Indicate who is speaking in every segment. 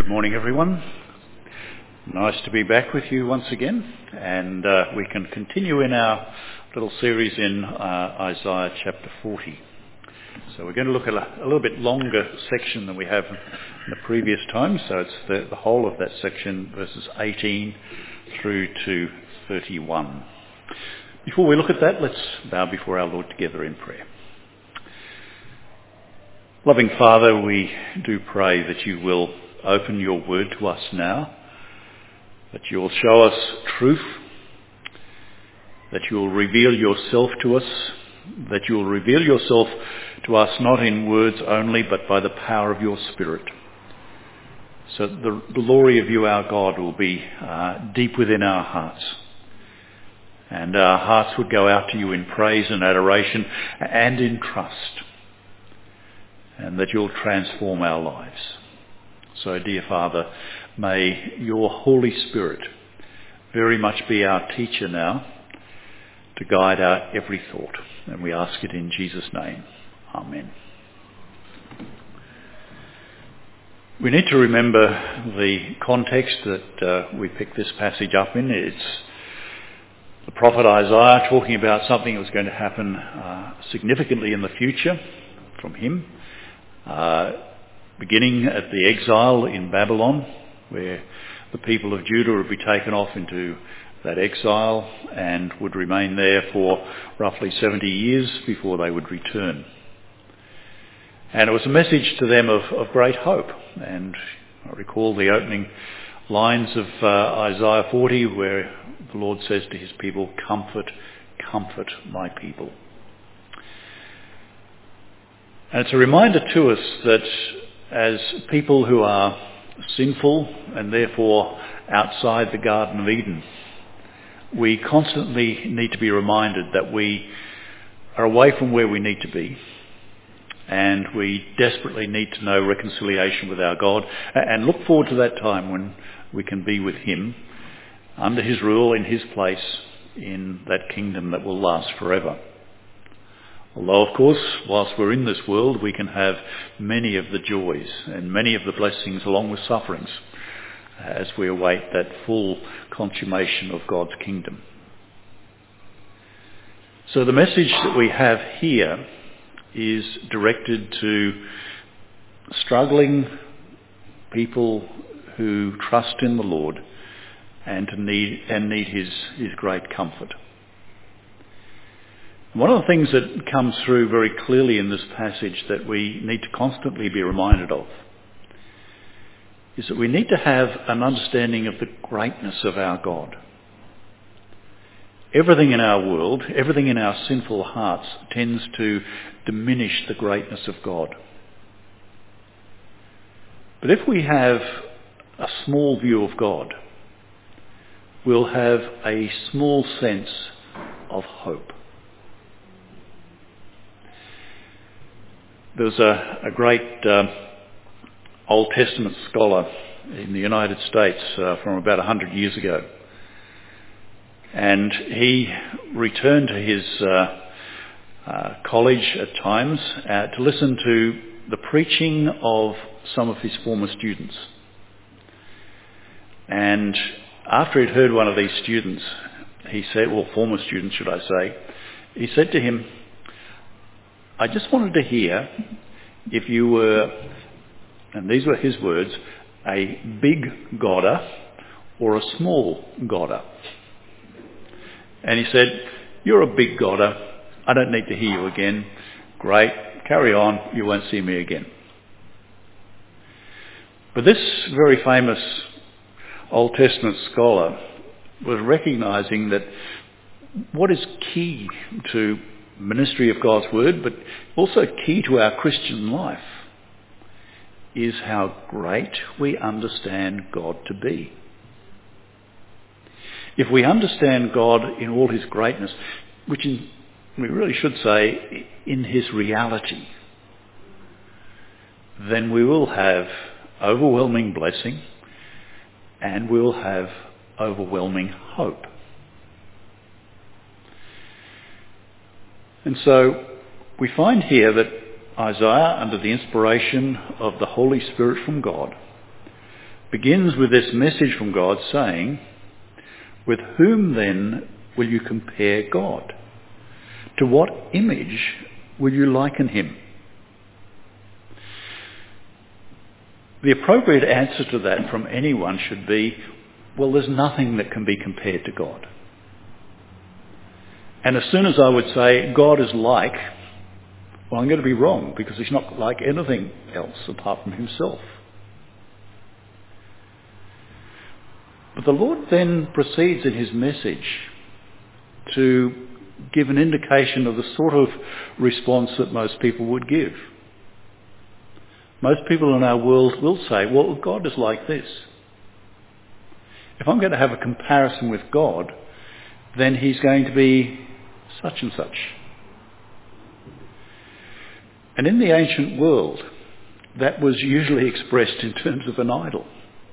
Speaker 1: Good morning, everyone. Nice to be back with you once again, and we can continue in our little series in Isaiah chapter 40. So we're going to look at a little bit longer section than we have in the previous time, so it's the whole of that section, verses 18 through to 31. Before we look at that, let's bow before our Lord together in prayer. Loving Father, we do pray that you will open your word to us now, that you will show us truth, that you will reveal yourself to us, that you will reveal yourself to us not in words only, but by the power of your Spirit, so that the glory of you, our God, will be deep within our hearts, and our hearts would go out to you in praise and adoration and in trust, and that you'll transform our lives. So, dear Father, may your Holy Spirit very much be our teacher now to guide our every thought. And we ask it in Jesus' name. Amen. We need to remember the context that we picked this passage up in. It's the prophet Isaiah talking about something that was going to happen significantly in the future from him. Beginning at the exile in Babylon, where the people of Judah would be taken off into that exile and would remain there for roughly 70 years before they would return. And it was a message to them of great hope. And I recall the opening lines of Isaiah 40, where the Lord says to his people, "Comfort, comfort my people." And it's a reminder to us that as people who are sinful and therefore outside the Garden of Eden, we constantly need to be reminded that we are away from where we need to be, and we desperately need to know reconciliation with our God and look forward to that time when we can be with him under his rule, in his place, in that kingdom that will last forever. Although, of course, whilst we're in this world, we can have many of the joys and many of the blessings along with sufferings as we await that full consummation of God's kingdom. So the message that we have here is directed to struggling people who trust in the Lord and need his great comfort. One of the things that comes through very clearly in this passage that we need to constantly be reminded of is that we need to have an understanding of the greatness of our God. Everything in our world, everything in our sinful hearts tends to diminish the greatness of God. But if we have a small view of God, we'll have a small sense of hope. There's a great Old Testament scholar in the United States from about 100 years ago. And he returned to his college at times to listen to the preaching of some of his former students. And after he'd heard one of these students, he said, well, former students should I say, he said to him, "I just wanted to hear if you were," and these were his words, "a big Godder or a small Godder." And he said, "You're a big Godder. I don't need to hear you again. Great, carry on. You won't see me again." But this very famous Old Testament scholar was recognising that what is key to ministry of God's word, but also key to our Christian life, is how great we understand God to be. If we understand God in all his greatness, which we really should say in his reality, then we will have overwhelming blessing and we'll have overwhelming hope. And so we find here that Isaiah, under the inspiration of the Holy Spirit from God, begins with this message from God saying, with whom then will you compare God? To what image will you liken him? The appropriate answer to that from anyone should be, well, there's nothing that can be compared to God. And as soon as I would say God is like, well, I'm going to be wrong, because he's not like anything else apart from himself. But the Lord then proceeds in his message to give an indication of the sort of response that most people would give. Most people in our world will say, well, God is like this. If I'm going to have a comparison with God, then he's going to be such and such. And in the ancient world, that was usually expressed in terms of an idol,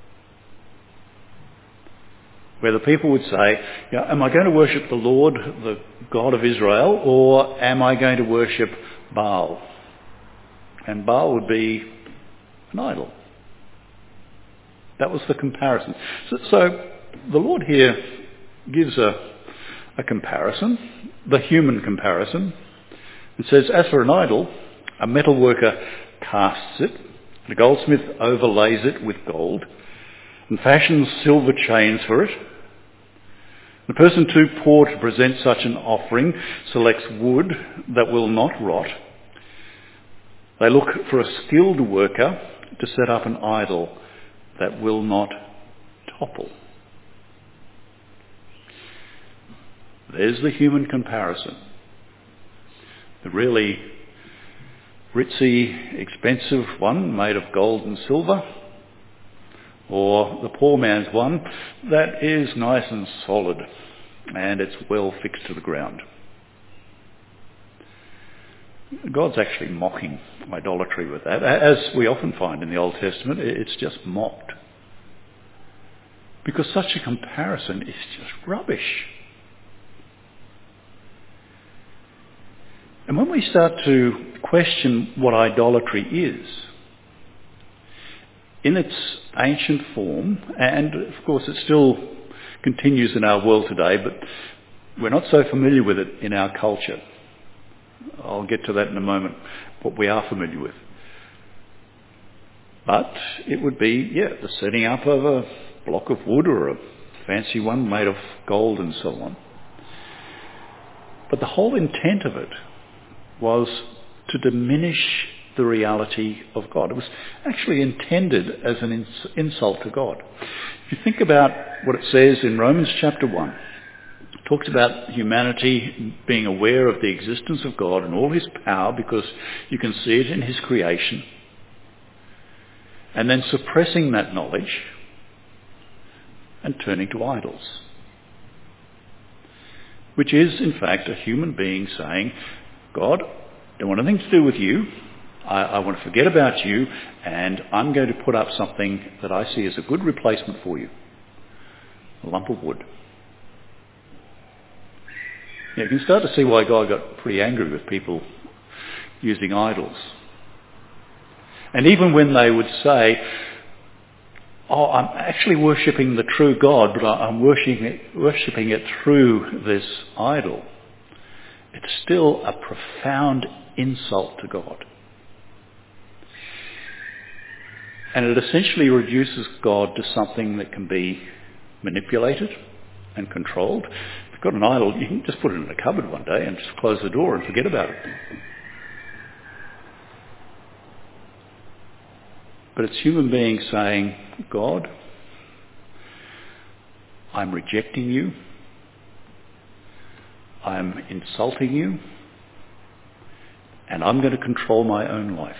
Speaker 1: where the people would say, am I going to worship the Lord, the God of Israel, or am I going to worship Baal? And Baal would be an idol. That was the comparison. So the Lord here gives a comparison, the human comparison. It says, as for an idol, a metal worker casts it, and a goldsmith overlays it with gold, and fashions silver chains for it. The person too poor to present such an offering selects wood that will not rot. They look for a skilled worker to set up an idol that will not topple. There's the human comparison. The really ritzy, expensive one made of gold and silver, or the poor man's one that is nice and solid and it's well fixed to the ground. God's actually mocking idolatry with that. As we often find in the Old Testament, it's just mocked. Because such a comparison is just rubbish. And when we start to question what idolatry is, in its ancient form, and of course it still continues in our world today, but we're not so familiar with it in our culture. I'll get to that in a moment, what we are familiar with. But it would be, the setting up of a block of wood or a fancy one made of gold and so on. But the whole intent of it was to diminish the reality of God. It was actually intended as an insult to God. If you think about what it says in Romans chapter 1, it talks about humanity being aware of the existence of God and all his power because you can see it in his creation, and then suppressing that knowledge and turning to idols, which is in fact a human being saying, God, I don't want anything to do with you. I want to forget about you, and I'm going to put up something that I see as a good replacement for you. A lump of wood. You can start to see why God got pretty angry with people using idols. And even when they would say, I'm actually worshipping the true God, but I'm worshipping it through this idol, it's still a profound insult to God. And it essentially reduces God to something that can be manipulated and controlled. If you've got an idol, you can just put it in a cupboard one day and just close the door and forget about it. But it's human beings saying, God, I'm rejecting you. I'm insulting you. And I'm going to control my own life.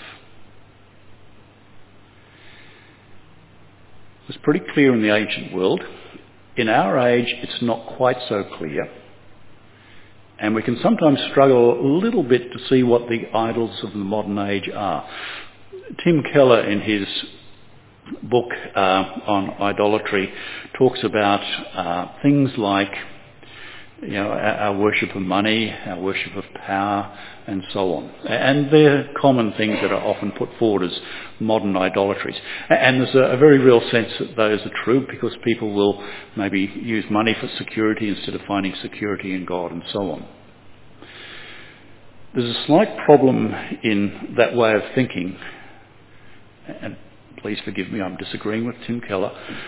Speaker 1: It was pretty clear in the ancient world. In our age, it's not quite so clear. And we can sometimes struggle a little bit to see what the idols of the modern age are. Tim Keller, in his book on idolatry, talks about things like our worship of money, our worship of power, and so on. And they're common things that are often put forward as modern idolatries. And there's a very real sense that those are true, because people will maybe use money for security instead of finding security in God, and so on. There's a slight problem in that way of thinking, and please forgive me, I'm disagreeing with Tim Keller.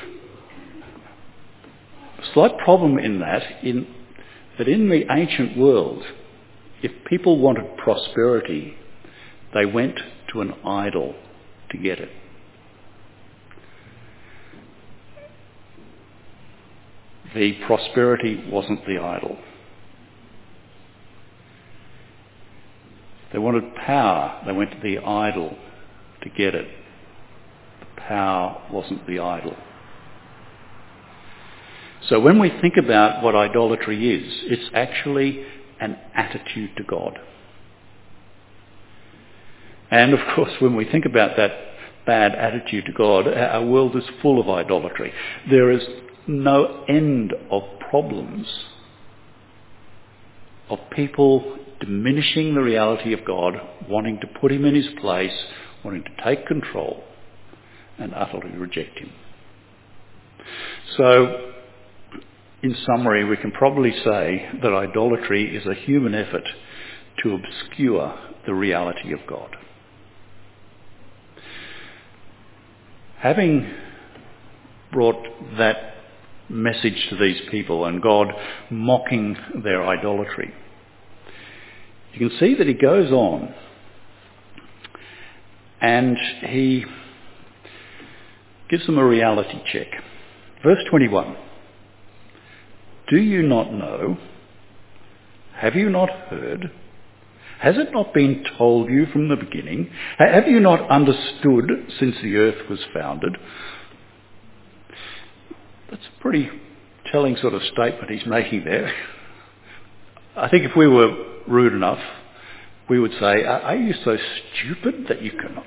Speaker 1: A slight problem in that in the ancient world, if people wanted prosperity, they went to an idol to get it. The prosperity wasn't the idol. They wanted power, they went to the idol to get it. The power wasn't the idol. So when we think about what idolatry is, it's actually an attitude to God. And of course, when we think about that bad attitude to God, our world is full of idolatry. There is no end of problems of people diminishing the reality of God, wanting to put him in his place, wanting to take control, and utterly reject him. So, in summary, we can probably say that idolatry is a human effort to obscure the reality of God. Having brought that message to these people and God mocking their idolatry, you can see that he goes on and he gives them a reality check. Verse 21. Do you not know? Have you not heard? Has it not been told you from the beginning? Have you not understood since the earth was founded? That's a pretty telling sort of statement he's making there. I think if we were rude enough, we would say, are you so stupid that you cannot?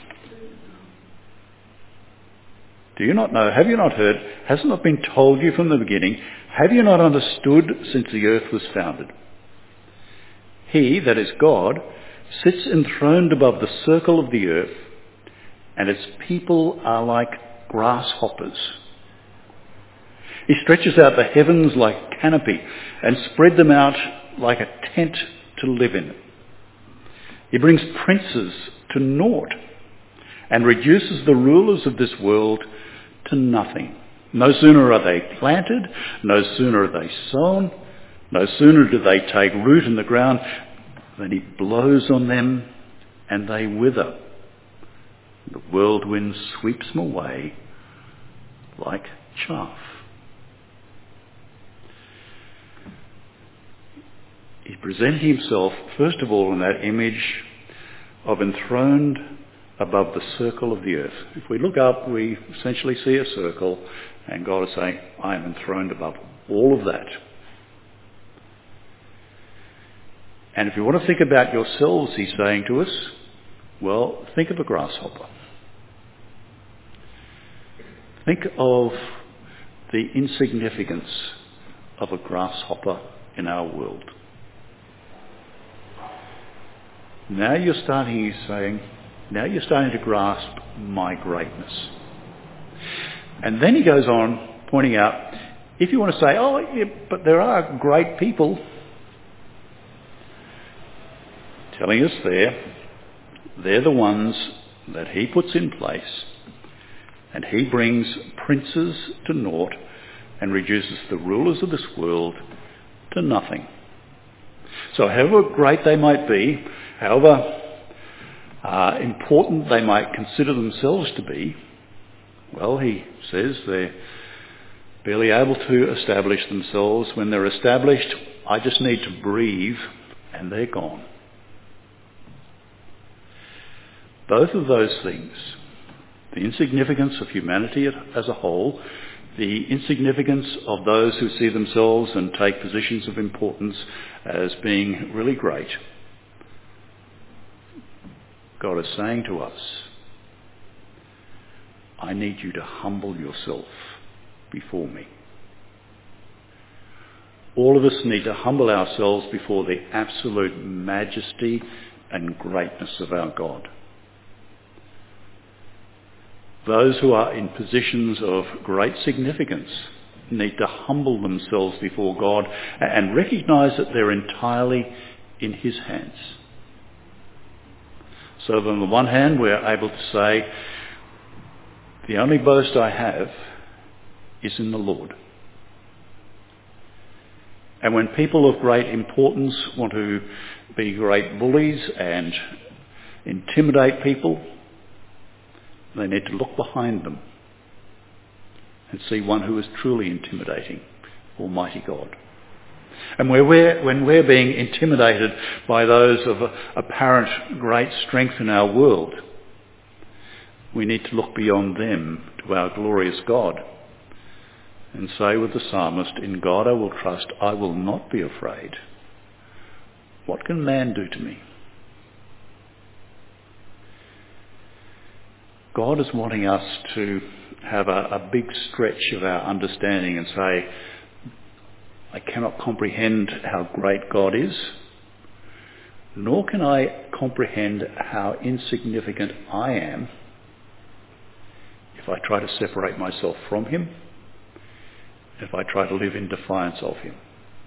Speaker 1: Do you not know? Have you not heard? Has it not been told you from the beginning? Have you not understood since the earth was founded? He, that is God, sits enthroned above the circle of the earth, and its people are like grasshoppers. He stretches out the heavens like a canopy and spread them out like a tent to live in. He brings princes to naught and reduces the rulers of this world to nothing. No sooner are they planted, no sooner are they sown, no sooner do they take root in the ground than he blows on them and they wither. The whirlwind sweeps them away like chaff. He presented himself, first of all, in that image of enthroned above the circle of the earth. If we look up, we essentially see a circle, and God is saying, I am enthroned above all of that. And if you want to think about yourselves, he's saying to us, well, think of a grasshopper. Think of the insignificance of a grasshopper in our world. Now you're starting to grasp my greatness. And then he goes on pointing out, if you want to say, oh, yeah, but there are great people, telling us they're the ones that he puts in place, and he brings princes to naught and reduces the rulers of this world to nothing. So however great they might be, however important they might consider themselves to be, well, he says they're barely able to establish themselves. When they're established, I just need to breathe and they're gone. Both of those things, the insignificance of humanity as a whole, the insignificance of those who see themselves and take positions of importance as being really great, God is saying to us, I need you to humble yourself before me. all of us need to humble ourselves before the absolute majesty and greatness of our God. Those who are in positions of great significance need to humble themselves before God and recognise that they're entirely in his hands. So that on the one hand, we're able to say, the only boast I have is in the Lord. And when people of great importance want to be great bullies and intimidate people, they need to look behind them and see one who is truly intimidating, Almighty God. And when we're being intimidated by those of apparent great strength in our world, we need to look beyond them to our glorious God and say with the psalmist, in God I will trust, I will not be afraid. What can man do to me? God is wanting us to have a big stretch of our understanding and say, I cannot comprehend how great God is, nor can I comprehend how insignificant I am if I try to separate myself from him, if I try to live in defiance of him.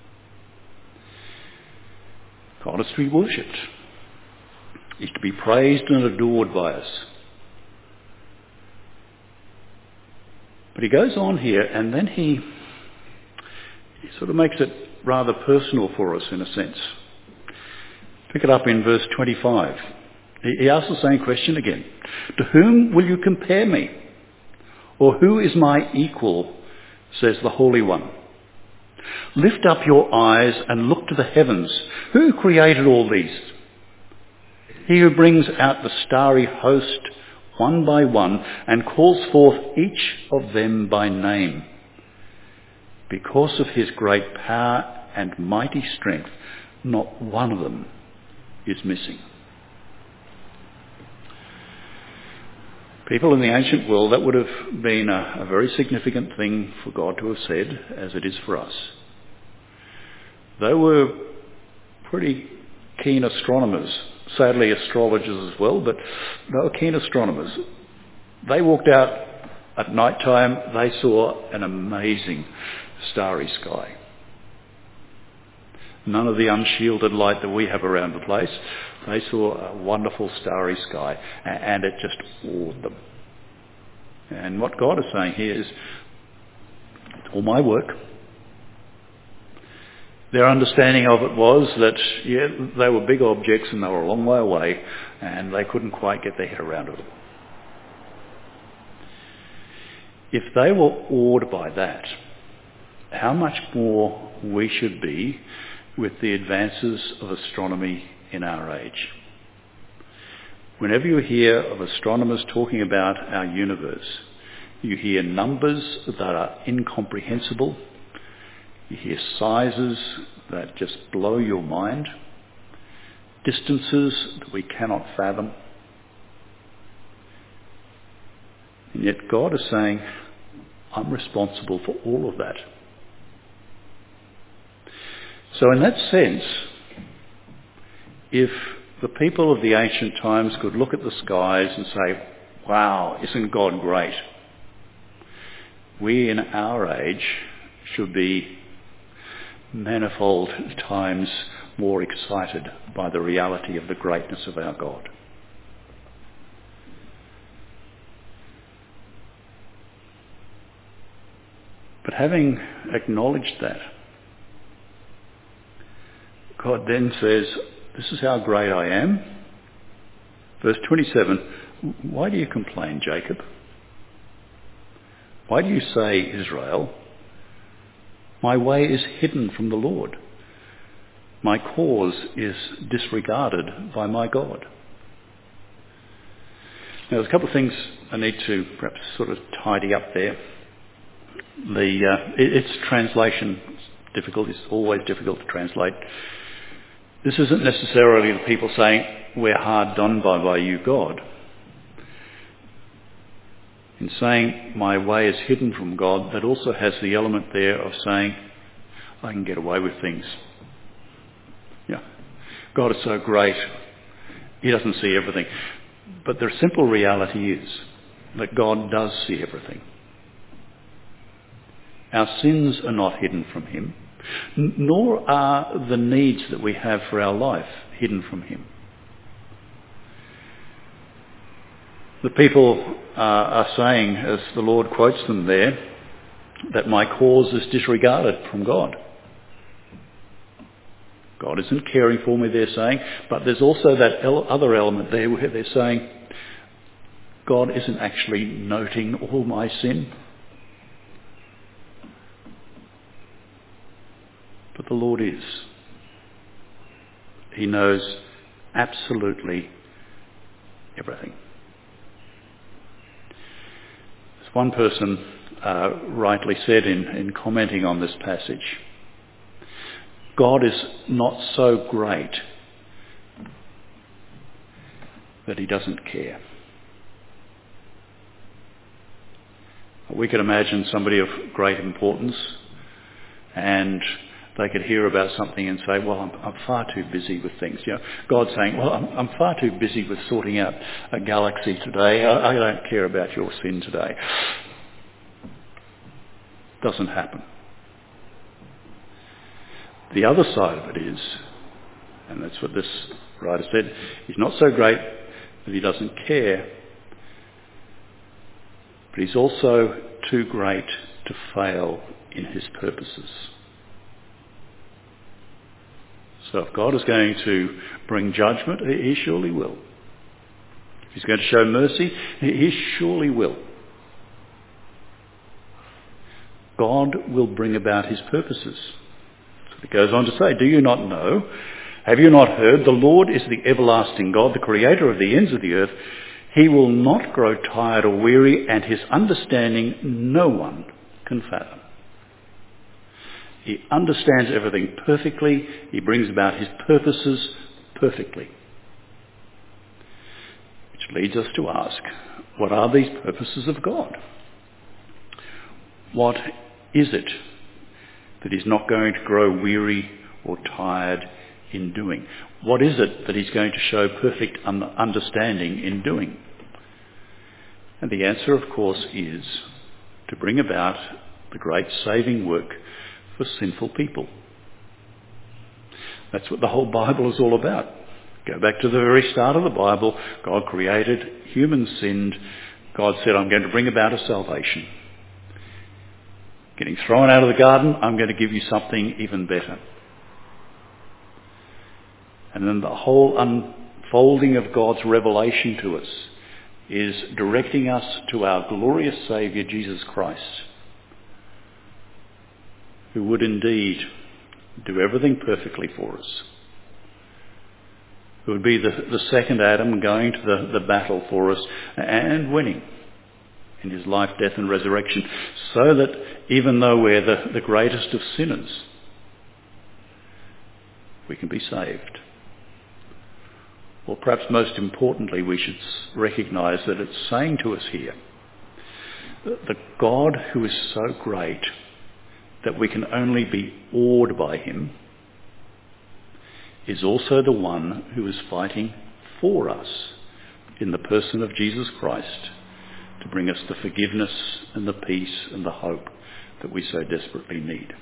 Speaker 1: God is to be worshipped. He's to be praised and adored by us. But he goes on here and then he sort of makes it rather personal for us in a sense. Pick it up in verse 25. He asks the same question again. To whom will you compare me? Or who is my equal, says the Holy One. Lift up your eyes and look to the heavens. Who created all these? He who brings out the starry host one by one and calls forth each of them by name. Because of his great power and mighty strength, not one of them is missing. People in the ancient world, that would have been a very significant thing for God to have said, as it is for us. They were pretty keen astronomers, sadly astrologers as well, but they were keen astronomers. They walked out at night time, they saw an amazing starry sky. None of the unshielded light that we have around the place. They saw a wonderful starry sky and it just awed them. And what God is saying here is, it's all my work. Their understanding of it was that, they were big objects and they were a long way away and they couldn't quite get their head around it. If they were awed by that, how much more we should be with the advances of astronomy in our age. Whenever you hear of astronomers talking about our universe, you hear numbers that are incomprehensible, you hear sizes that just blow your mind, distances that we cannot fathom. And yet God is saying, I'm responsible for all of that. So in that sense, if the people of the ancient times could look at the skies and say, wow, isn't God great? We in our age should be manifold times more excited by the reality of the greatness of our God. But having acknowledged that, God then says, this is how great I am. Verse 27, why do you complain, Jacob? Why do you say, Israel, my way is hidden from the Lord. My cause is disregarded by my God. Now, there's a couple of things I need to perhaps sort of tidy up there. It's translation difficult. It's always difficult to translate. This isn't necessarily the people saying, we're hard done by you, God. In saying, my way is hidden from God, that also has the element there of saying, I can get away with things. Yeah. God is so great, he doesn't see everything. But the simple reality is that God does see everything. Our sins are not hidden from him, nor are the needs that we have for our life hidden from him. The people are saying, as the Lord quotes them there, that my cause is disregarded from God. God isn't caring for me, they're saying, but there's also that other element there where they're saying, God isn't actually noting all my sin. But the Lord is. He knows absolutely everything. As one person rightly said in commenting on this passage, God is not so great that he doesn't care. We could imagine somebody of great importance and they could hear about something and say, well, I'm far too busy with things. You know, God's saying, well, I'm far too busy with sorting out a galaxy today. I don't care about your sin today. Doesn't happen. The other side of it is, and that's what this writer said, he's not so great that he doesn't care, but he's also too great to fail in his purposes. So if God is going to bring judgment, he surely will. If he's going to show mercy, he surely will. God will bring about his purposes. So it goes on to say, do you not know? Have you not heard? The Lord is the everlasting God, the creator of the ends of the earth. He will not grow tired or weary, and his understanding no one can fathom. He understands everything perfectly. He brings about his purposes perfectly. Which leads us to ask, what are these purposes of God? What is it that he's not going to grow weary or tired in doing? What is it that he's going to show perfect understanding in doing? And the answer, of course, is to bring about the great saving work for sinful people. That's what the whole Bible is all about. Go back to the very start of the Bible. God created, humans sinned. God said, I'm going to bring about a salvation. Getting thrown out of the garden, I'm going to give you something even better. And then the whole unfolding of God's revelation to us is directing us to our glorious Saviour, Jesus Christ, who would indeed do everything perfectly for us. Who would be the second Adam going to the battle for us and winning in his life, death and resurrection, so that even though we're the greatest of sinners, we can be saved. Or perhaps most importantly, we should recognise that it's saying to us here that the God who is so great that we can only be awed by him is also the one who is fighting for us in the person of Jesus Christ to bring us the forgiveness and the peace and the hope that we so desperately need.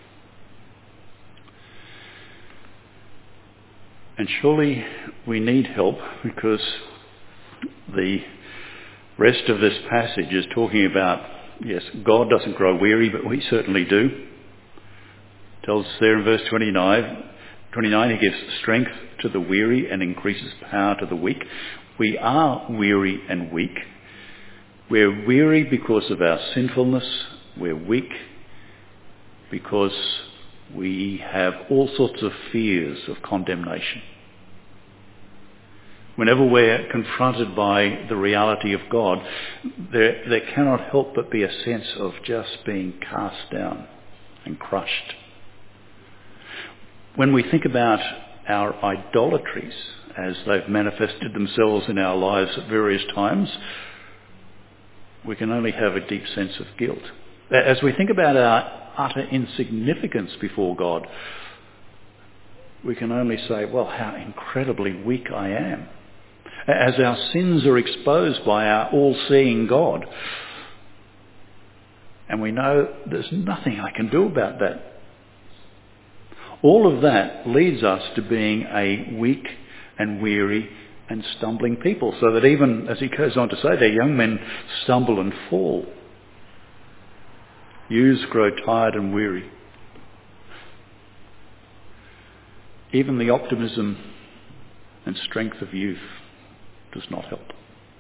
Speaker 1: And surely we need help, because the rest of this passage is talking about, yes, God doesn't grow weary, but we certainly do. It tells us there in verse 29, he gives strength to the weary and increases power to the weak. We are weary and weak. We're weary because of our sinfulness. We're weak because we have all sorts of fears of condemnation. Whenever we're confronted by the reality of God, there cannot help but be a sense of just being cast down and crushed. When we think about our idolatries as they've manifested themselves in our lives at various times, we can only have a deep sense of guilt. As we think about our utter insignificance before God, we can only say, well, how incredibly weak I am. As our sins are exposed by our all-seeing God. And we know there's nothing I can do about that. All of that leads us to being a weak and weary and stumbling people, so that even, as he goes on to say, their young men stumble and fall. Youths grow tired and weary. Even the optimism and strength of youth does not help.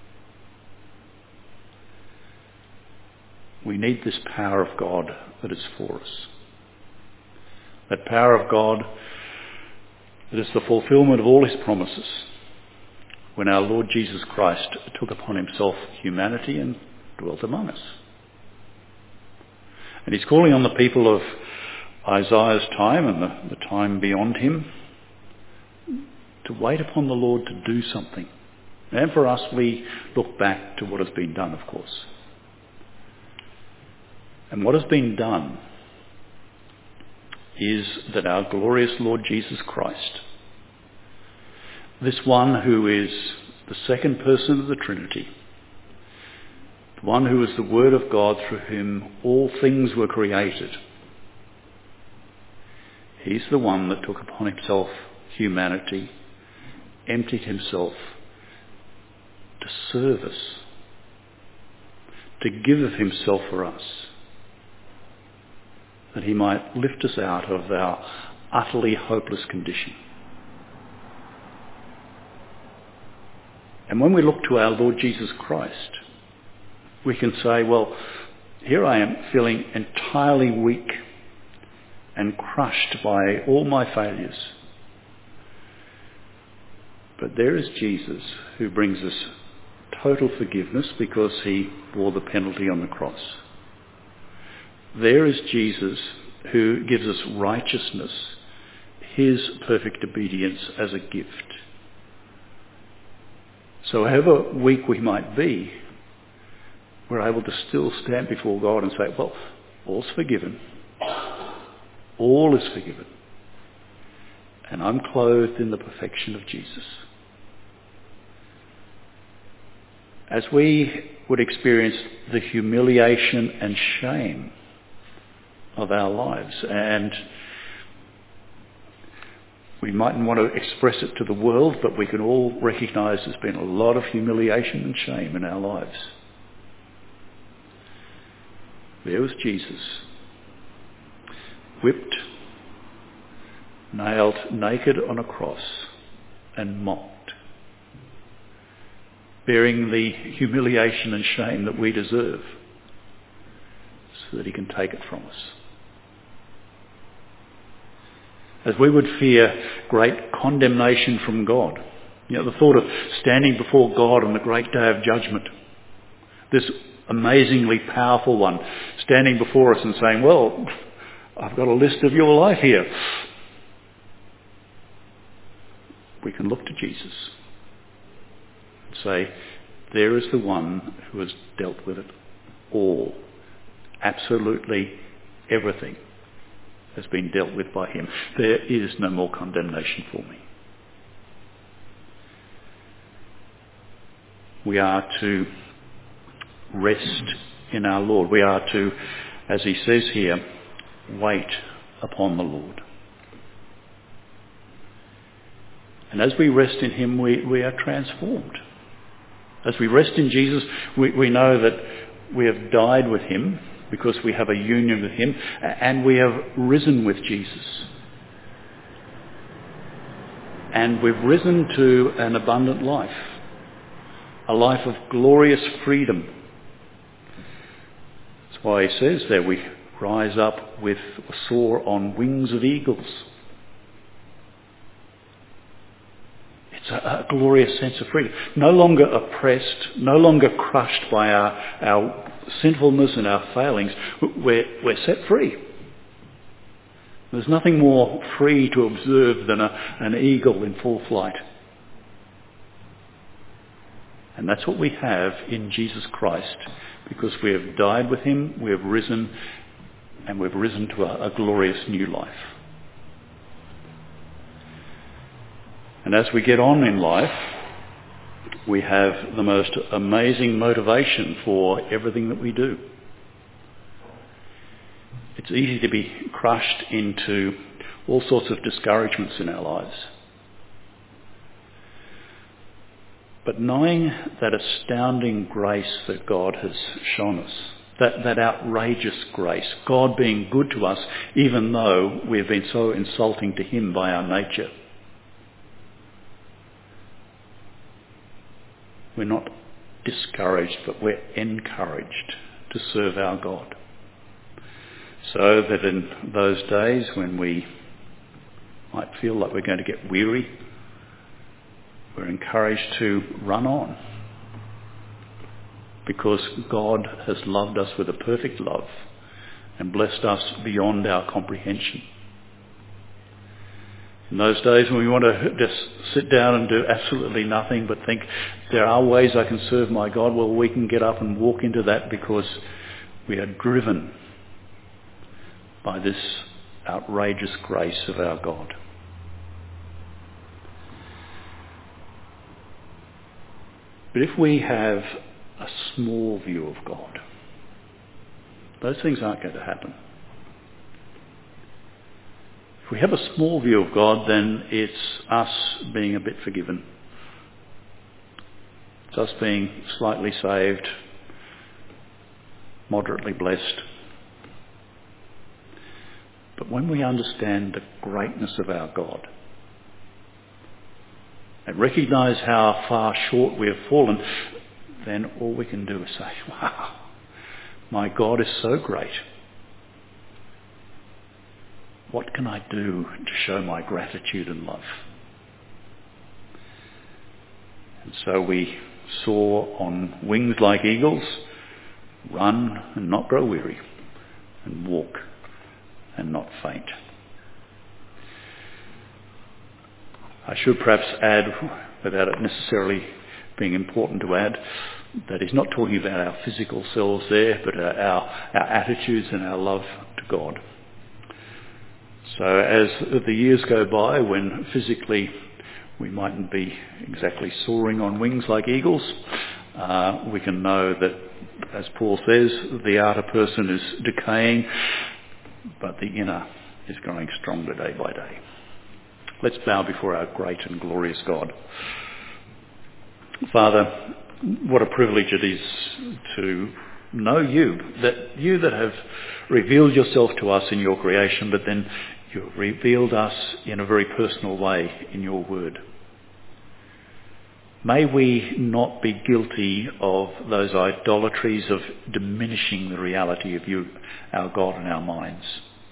Speaker 1: We need this power of God that is for us. That power of God that is the fulfilment of all his promises when our Lord Jesus Christ took upon himself humanity and dwelt among us. And he's calling on the people of Isaiah's time and the time beyond him to wait upon the Lord to do something. And for us, we look back to what has been done, of course. And what has been done is that our glorious Lord Jesus Christ, this one who is the second person of the Trinity, the one who is the Word of God through whom all things were created, he's the one that took upon himself humanity, emptied himself to serve us, to give of himself for us, that he might lift us out of our utterly hopeless condition. And when we look to our Lord Jesus Christ, we can say, well, here I am feeling entirely weak and crushed by all my failures. But there is Jesus who brings us total forgiveness because he bore the penalty on the cross. There is Jesus who gives us righteousness, his perfect obedience as a gift. So however weak we might be, we're able to still stand before God and say, well, all's forgiven. All is forgiven. And I'm clothed in the perfection of Jesus. As we would experience the humiliation and shame of our lives, and we mightn't want to express it to the world, but we can all recognise there's been a lot of humiliation and shame in our lives. There was Jesus, whipped, nailed naked on a cross and mocked, bearing the humiliation and shame that we deserve so that he can take it from us. As we would fear great condemnation from God, the thought of standing before God on the great day of judgment, this amazingly powerful one standing before us and saying, well, I've got a list of your life here. We can look to Jesus and say, there is the one who has dealt with it all. Absolutely everything has been dealt with by him. There is no more condemnation for me. We are to rest in our Lord. We are to, as he says here, wait upon the Lord. And as we rest in him, we are transformed. As we rest in Jesus, we know that we have died with him because we have a union with him, and we have risen with Jesus. And we've risen to an abundant life, a life of glorious freedom. That's why he says there we rise up with or soar on wings of eagles. It's a glorious sense of freedom. No longer oppressed, no longer crushed by our sinfulness and our failings. We're set free. There's nothing more free to observe than an eagle in full flight. And that's what we have in Jesus Christ, because we have died with him, we have risen, and we've risen to a glorious new life. And as we get on in life, we have the most amazing motivation for everything that we do. It's easy to be crushed into all sorts of discouragements in our lives. But knowing that astounding grace that God has shown us, that outrageous grace, God being good to us even though we've been so insulting to him by our nature, we're not discouraged, but we're encouraged to serve our God. So that in those days when we might feel like we're going to get weary, we're encouraged to run on. Because God has loved us with a perfect love and blessed us beyond our comprehension. In those days when we want to just sit down and do absolutely nothing but think, there are ways I can serve my God, well, we can get up and walk into that because we are driven by this outrageous grace of our God. But if we have a small view of God, those things aren't going to happen. If we have a small view of God, then it's us being a bit forgiven. It's us being slightly saved, moderately blessed. But when we understand the greatness of our God and recognise how far short we have fallen, then all we can do is say, wow, my God is so great. What can I do to show my gratitude and love? And so we soar on wings like eagles, run and not grow weary, and walk and not faint. I should perhaps add, without it necessarily being important to add, that he's not talking about our physical selves there, but our attitudes and our love to God. So as the years go by, when physically we mightn't be exactly soaring on wings like eagles, we can know that, as Paul says, the outer person is decaying, but the inner is growing stronger day by day. Let's bow before our great and glorious God. Father, what a privilege it is to know you that have revealed yourself to us in your creation, but then you've revealed us in a very personal way in your word. May we not be guilty of those idolatries of diminishing the reality of you, our God, in our minds.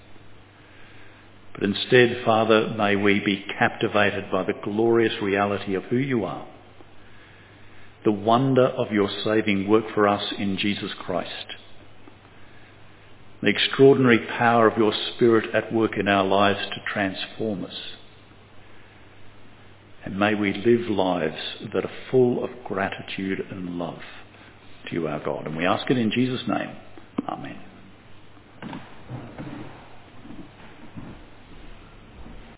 Speaker 1: But instead, Father, may we be captivated by the glorious reality of who you are, the wonder of your saving work for us in Jesus Christ, the extraordinary power of your Spirit at work in our lives to transform us. And may we live lives that are full of gratitude and love to you, our God. And we ask it in Jesus' name. Amen.